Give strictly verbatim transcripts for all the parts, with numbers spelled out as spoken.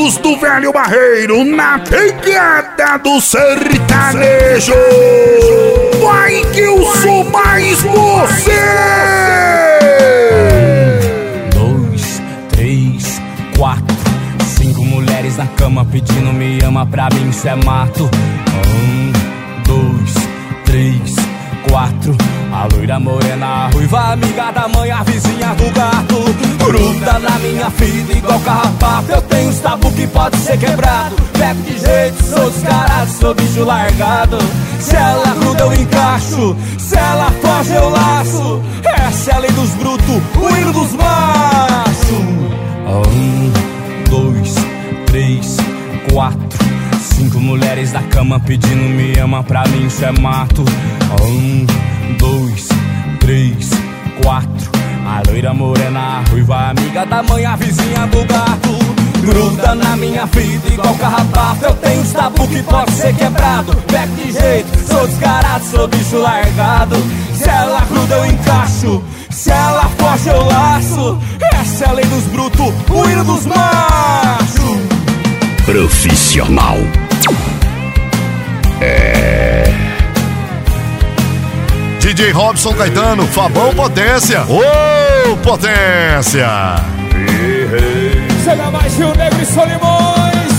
amigos do Velho Barreiro, na pegada do sertanejo. Vai que eu sou mais você! Dois, três, quatro, cinco mulheres na cama pedindo me ama, pra mim isso é mato. Um, dois, três, quatro. A loira morena, a ruiva, amiga da mãe, a vizinha do gato. Gruda na minha vida igual carrapato. Eu tenho uns tabu que pode ser quebrado. Pego de jeito, sou descarado, sou bicho largado. Se ela gruda eu encaixo, se ela foge eu laço. Essa é a lei dos brutos, o hino dos machos. Um, dois, três, quatro, cinco mulheres na cama pedindo me ama, pra mim isso é mato. Um, dois, três, quatro. A loira morena, a ruiva, amiga da mãe, a vizinha do gato. Gruda na minha vida igual carrapato. Eu tenho uns tabu que pode ser quebrado. Pego de jeito, sou descarado, sou bicho largado. Se ela gruda eu encaixo, se ela foge eu laço. Essa é a lei dos brutos, o hino dos machos. Profissional. É... D J Robson Caetano, Fabão Potência. Ô, oh, Potência! Chega mais Rio Negro e Solimões.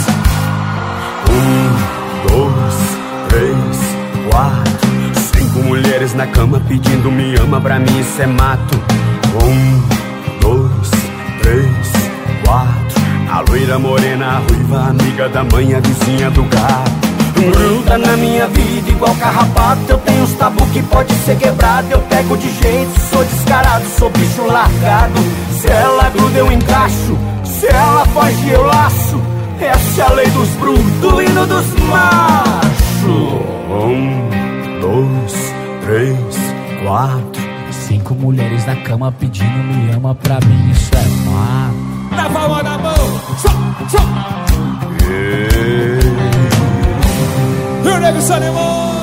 Um, dois, três, quatro, cinco mulheres na cama pedindo me ama, pra mim isso é mato. Um, dois, três, quatro. A loira morena, a ruiva, amiga da mãe, a vizinha do gato. Gruda na minha vida igual carrapato. Eu tenho uns tabu que pode ser quebrado. Eu pego de jeito, sou descarado, sou bicho largado. Se ela gruda eu encaixo, se ela foge eu laço. Essa é a lei dos brutos, o hino dos machos. Um, dois, três, quatro, cinco mulheres na cama pedindo me ama, pra mim isso é mato. Na palma da mão, só, só. yeah. Rio Negro e Solimões.